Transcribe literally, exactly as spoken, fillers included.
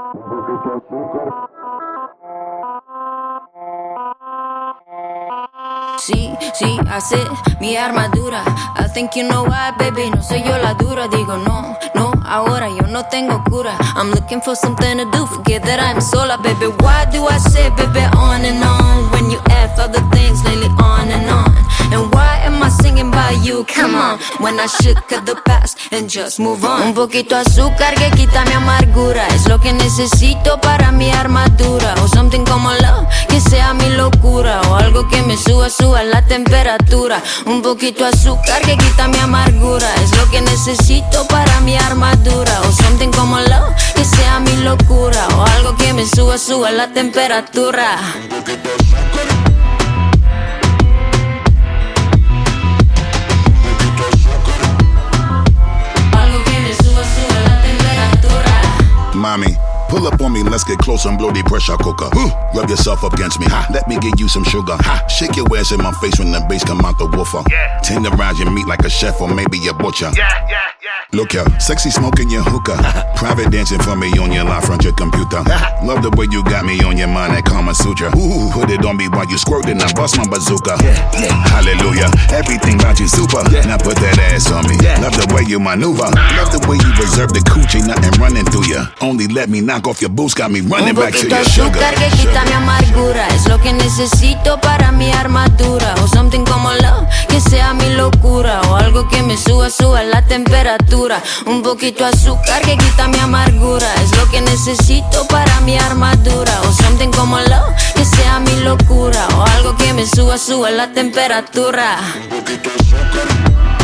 Sí, sí, hace mi armadura. I think you know why, baby, no soy yo la dura. Digo no, no, ahora yo no tengo cura. I'm looking for something to do, forget that I'm sola, baby. Why do I say, baby, on and on, when you F other things lately on and on? And why am I singing by you, come on, when I should cut the past and just move on? Un poquito azúcar que quita mi amargura, es lo que necesito para mi armadura. O something como love, que sea mi locura, o algo que me suba, suba la temperatura. Un poquito azúcar que quita mi amargura, es lo que necesito para mi armadura. O something como love, que sea mi locura, o algo que me suba, suba la temperatura. Mommy, pull up on me, let's get close and blow the pressure cooker. Ooh, rub yourself up against me, ha. Let me give you some sugar, ha. Shake your ass in my face when the bass come out the woofer. Yeah. Tenderize your meat like a chef or maybe a butcher. Yeah, yeah, yeah. Look here, sexy smoking your hookah. Private dancing for me on your line front your computer. Love the way you got me on your mind, that Kama Sutra. Ooh, put it on me while you squirtin', I bust my bazooka. Yeah, yeah. Hallelujah, everything about you super. Yeah. Now put that ass on me. Yeah. Love the way you maneuver. Love the way you reserve the coochie, nothing running through you. Only let me knock off your boots, got me running back to your sugar. Un poquito azúcar que quita mi amargura, es lo que necesito para mi armadura. O something como love, que sea mi locura, o algo que me suba, suba la temperatura. Un poquito azúcar que quita mi amargura, es lo que necesito para mi armadura. O something como love, que sea mi locura, o algo que me suba, suba la temperatura. Un poquito azúcar.